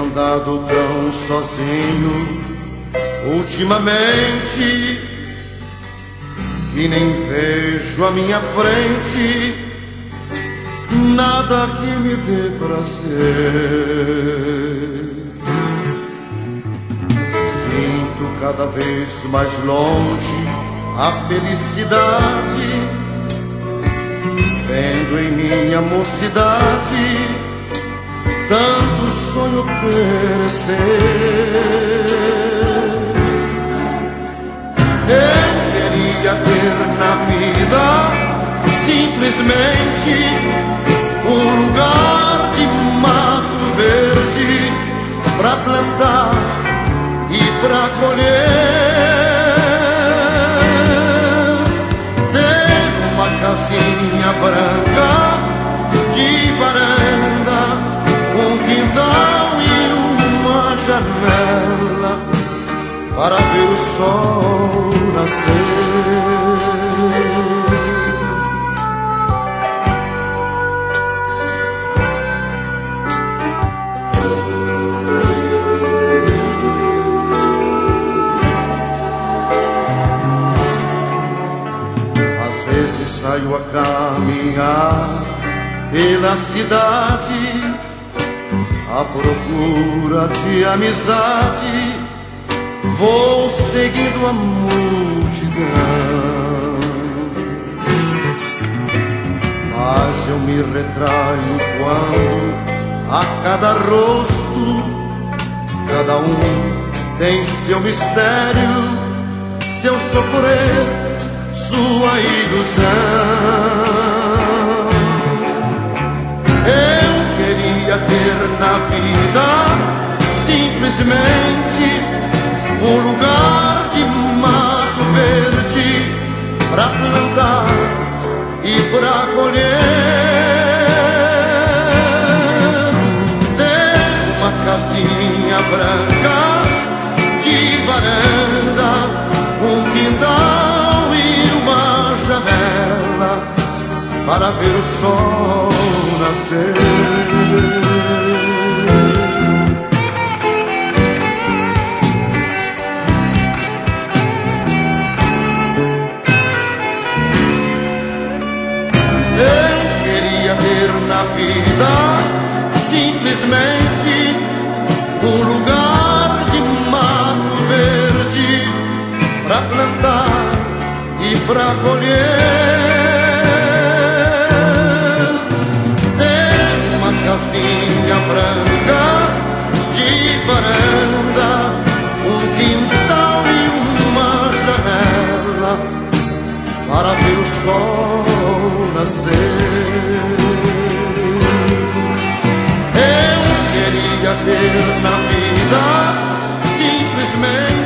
andado tão sozinho ultimamente que nem vejo à minha frente nada que me dê prazer. Sinto cada vez mais longe a felicidade, vendo em minha mocidade tanto sonho perecer. Eu queria ter na vida simplesmente um lugar de mato verde pra plantar e pra colher. Ter uma casinha branca de varanda, um quintal e uma janela para ver o sol nascer. Às vezes saio a caminhar pela cidade à procura de amizade. Vou seguindo a multidão, mas eu me retraio quando a cada rosto cada um tem seu mistério, seu sofrer, sua ilusão. Eu queria ter na vida simplesmente um lugar de mato verde pra plantar e pra colher. Ter uma casinha branca de varanda, um quintal e uma janela para ver o sol nascer. Na vida simplesmente um lugar de mato verde pra plantar e pra colher. Ter uma casinha branca de varanda, um quintal e uma janela para ver o sol nascer. Ter na vida simplesmente